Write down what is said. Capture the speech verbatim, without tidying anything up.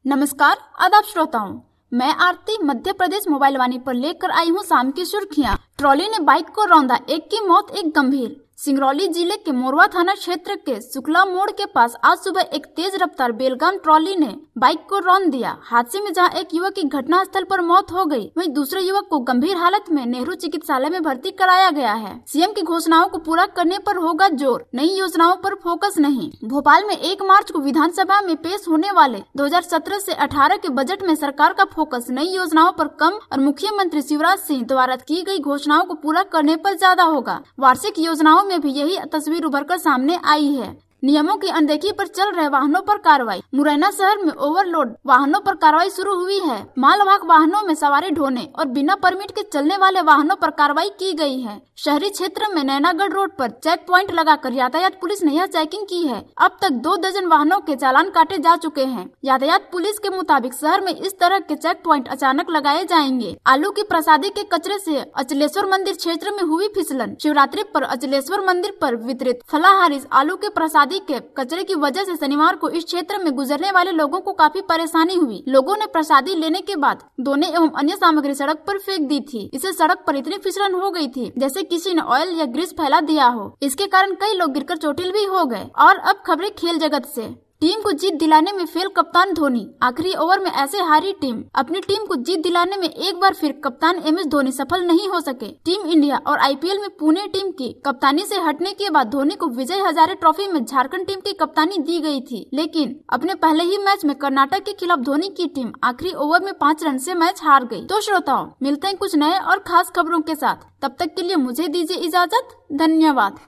नमस्कार आदाब श्रोताओं, मैं आरती मध्य प्रदेश मोबाइल वाणी पर लेकर आई हूँ शाम की सुर्खियाँ। ट्रॉली ने बाइक को रौंदा, एक की मौत एक गंभीर। सिंगरौली जिले के मोरवा थाना क्षेत्र के शुक्ला मोड़ के पास आज सुबह एक तेज रफ्तार बेलगाम ट्रॉली ने बाइक को रौंद दिया। हादसे में जहां एक युवक की घटना स्थल पर मौत हो गई, वहीं दूसरे युवक को गंभीर हालत में नेहरू चिकित्सालय में भर्ती कराया गया है। सीएम की घोषणाओं को पूरा करने पर होगा जोर, नई योजनाओं पर फोकस नहीं। भोपाल में एक मार्च को विधानसभा में पेश होने वाले दो हज़ार सत्रह से अठारह के बजट में सरकार का फोकस नई योजनाओं पर कम और मुख्यमंत्री शिवराज सिंह द्वारा की गई घोषणाओं को पूरा करने पर ज्यादा होगा। वार्षिक योजनाओं में भी यही तस्वीर उभर कर सामने आई है। नियमों की अनदेखी पर चल रहे वाहनों पर कार्रवाई। मुरैना शहर में ओवरलोड वाहनों पर कार्रवाई शुरू हुई है। मालवाहक वाहनों में सवारी ढोने और बिना परमिट के चलने वाले वाहनों पर कार्रवाई की गई है। शहरी क्षेत्र में नैनागढ़ रोड पर चेक प्वाइंट लगाकर यातायात पुलिस ने यह चेकिंग की है। अब तक दो दर्जन वाहनों के चालान काटे जा चुके हैं। यातायात पुलिस के मुताबिक शहर में इस तरह के चेक प्वाइंट अचानक लगाए जाएंगे। आलू की प्रसादी के कचरे से अचलेश्वर मंदिर क्षेत्र में हुई फिसलन। शिवरात्रि पर अचलेश्वर मंदिर पर वितरित फलाहारी आलू के प्रसादी के कचरे की वजह से शनिवार को इस क्षेत्र में गुजरने वाले लोगों को काफी परेशानी हुई। लोगों ने प्रसादी लेने के बाद दोने एवं अन्य सामग्री सड़क पर फेंक दी थी। इससे सड़क पर इतनी फिसलन हो गई थी जैसे किसी ने ऑयल या ग्रीस फैला दिया हो। इसके कारण कई लोग गिरकर चोटिल भी हो गए। और अब खबरें खेल जगत से। टीम को जीत दिलाने में फेल कप्तान धोनी, आखिरी ओवर में ऐसे हारी टीम। अपनी टीम को जीत दिलाने में एक बार फिर कप्तान एम एस धोनी सफल नहीं हो सके। टीम इंडिया और आईपीएल में पुणे टीम की कप्तानी से हटने के बाद धोनी को विजय हजारे ट्रॉफी में झारखंड टीम की कप्तानी दी गई थी, लेकिन अपने पहले ही मैच में कर्नाटक के खिलाफ धोनी की टीम आखिरी ओवर में पाँच रन से मैच हार गई। तो श्रोताओं, मिलते हैं कुछ नए और खास खबरों के साथ। तब तक के लिए मुझे दीजिए इजाजत। धन्यवाद।